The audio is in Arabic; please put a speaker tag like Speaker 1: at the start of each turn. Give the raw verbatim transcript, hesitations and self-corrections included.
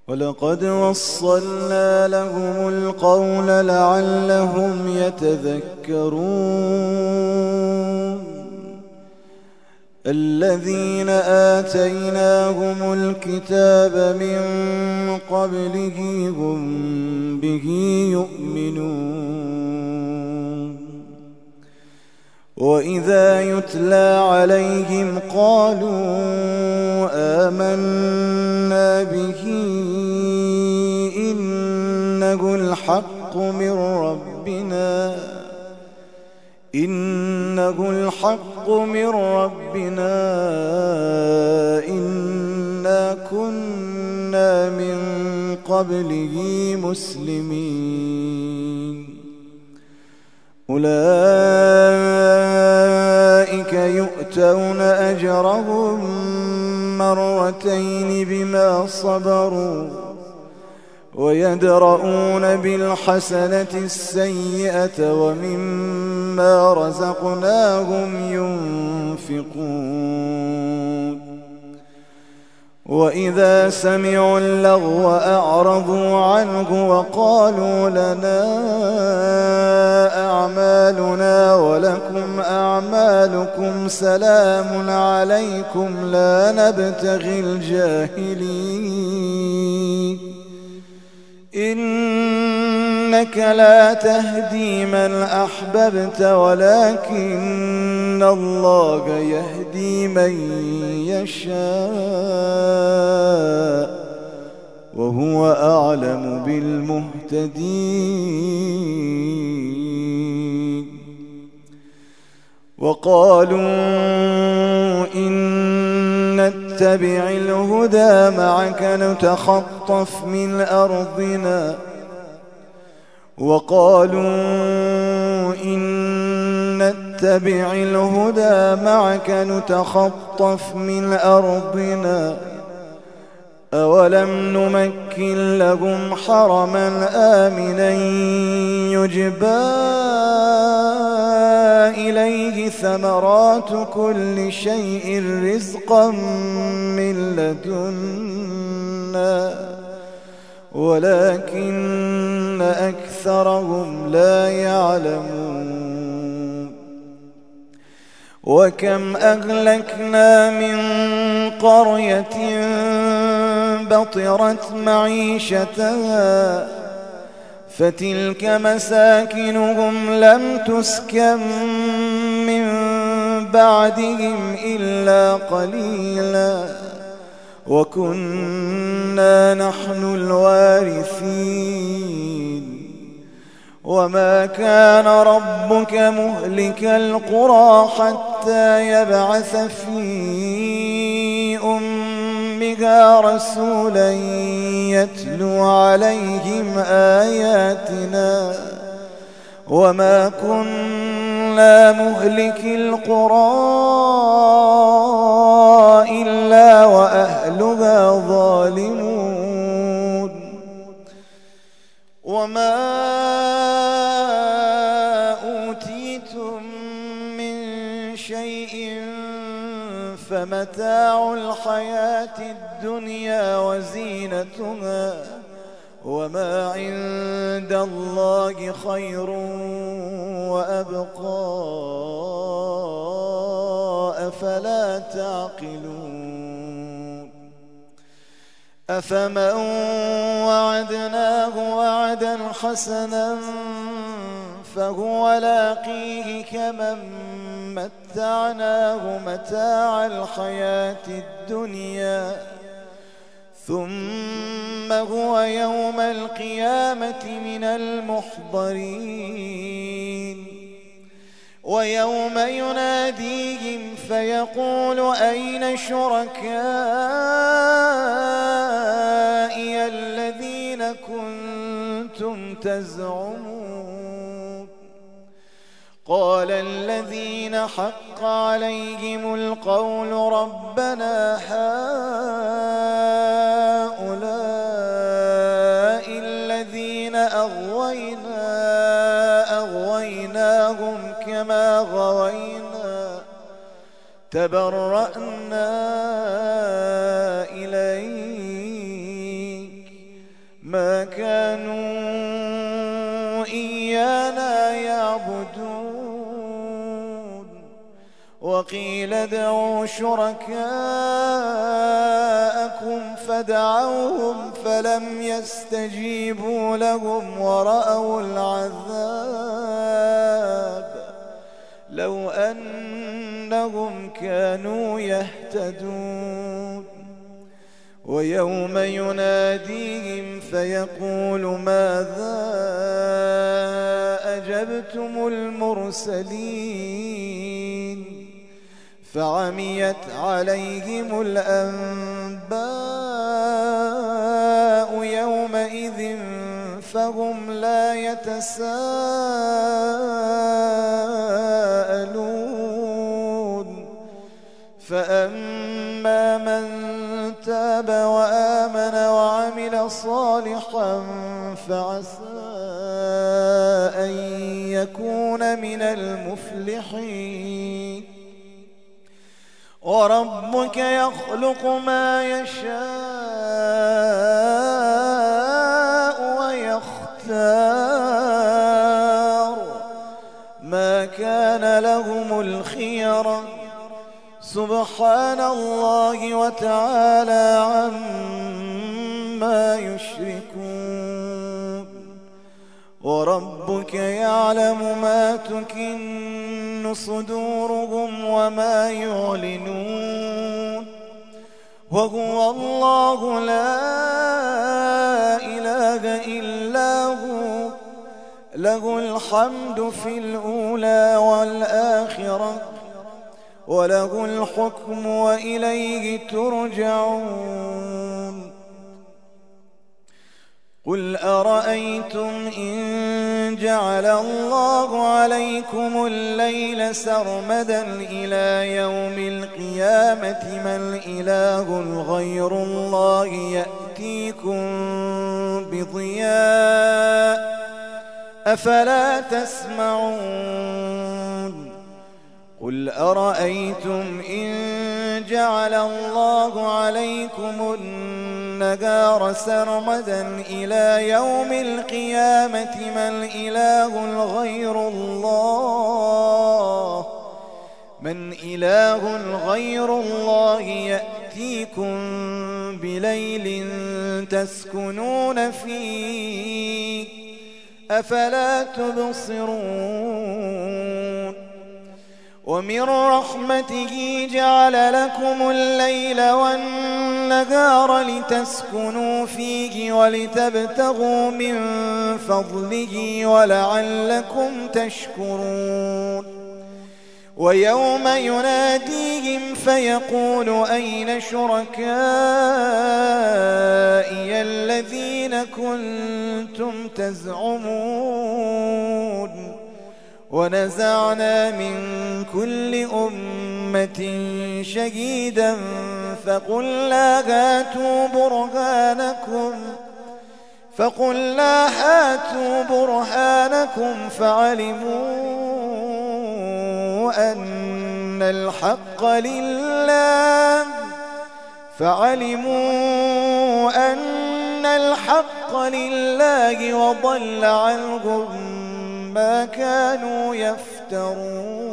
Speaker 1: ولقد وصلنا لهم القول لعلهم يتذكرون الذين آتيناهم الكتاب من قبله هم به يؤمنون وإذا يتلى عليهم قالوا آمنا به إنه الحق من ربنا إنه الحق من ربنا إنا كنا من قبله مسلمين أولئك يؤتون أجرهم مرتين بما صبروا ويدرؤون بالحسنة السيئة ومما رزقناهم ينفقون وإذا سمعوا اللغو أعرضوا عنه وقالوا لنا أعمالنا ولكم أعمالكم سلام عليكم لا نبتغي الجاهلين إنك لا تهدي من أحببت ولكن الله يهدي من يشاء وهو أعلم بالمهتدين وقالوا إن نتبع الهدى معك نتخطف من أرضنا وقالوا إن نتبع الهدى معك نتخطف من أرضنا أولم نمكن لهم حرما آمنا يجبى إليه ثمرات كل شيء رزقا من لدنا ولكن أكثرهم لا يعلمون وكم أهلكنا من قرية بطرت معيشتها فتلك مساكنهم لم تسكن من بعدهم إلا قليلا وكنا نحن الوارثين وما كان ربك مهلك القرى حتى يبعث في أمها رسولا يتلو عليهم آياتنا وما كنا مهلك القرى إلا وأهلها ظالمون وما أوتيتم من شيء فمتاع الحياة الدنيا وزينتها وما عند الله خير وأبقى أفلا تعقلون أفمن وعدناه وعدا حسنا فهو لاقيه كمن متعناه متاع الحياة الدنيا ثم هو يوم القيامة من المحضرين ويوم يناديهم فيقول أين شركائي الذين كنتم تزعمون قال الذين حق عليهم القول ربنا هؤلاء الذين أغوينا أغويناهم كما غوينا تبرأنا إليك ما كانوا إيانا يعبدون. وقيل ادعوا شركاءكم فدعوهم فلم يستجيبوا لهم ورأوا العذاب لو أنهم كانوا يهتدون. ويوم يناديهم فيقول ماذا أجبتم المرسلين فعميت عليهم الأنباء يومئذ فهم لا يتساءلون. فأما من تاب وآمن وعمل صالحا فعسى أن يكون من المفلحين. وربك يخلق ما يشاء ويختار ما كان لهم الخيرة سبحان الله وتعالى عما يشركون. وربك يعلم ما تكن صدورهم وما يعلنون. وهو الله لا إله إلا هو له الحمد في الأولى والآخرة وله الحكم وإليه ترجعون. قل أرأيتم إن جعل الله عليكم الليل سرمدا إلى يوم القيامة من إله غير الله يأتيكم بضياء أفلا تسمعون. قل أرأيتم إن جعل الله عليكم النهار سرمدا إلى يوم القيامة من إله غير الله من إله غير الله يأتيكم بليل تسكنون فيه أفلا تبصرون. ومن رحمته جعل لكم الليل والنهار لتسكنوا فيه ولتبتغوا من فضله ولعلكم تشكرون. ويوم يناديهم فيقول أين شركائي الذين كنتم تزعمون. ونزعنا من كل أمة شهيدا فقلنا هاتوا برهانكم فقلنا هاتوا برهانكم فعلموا أن الحق لله فعلموا أن الحق لله وضل عنهم ما كانوا يفترون.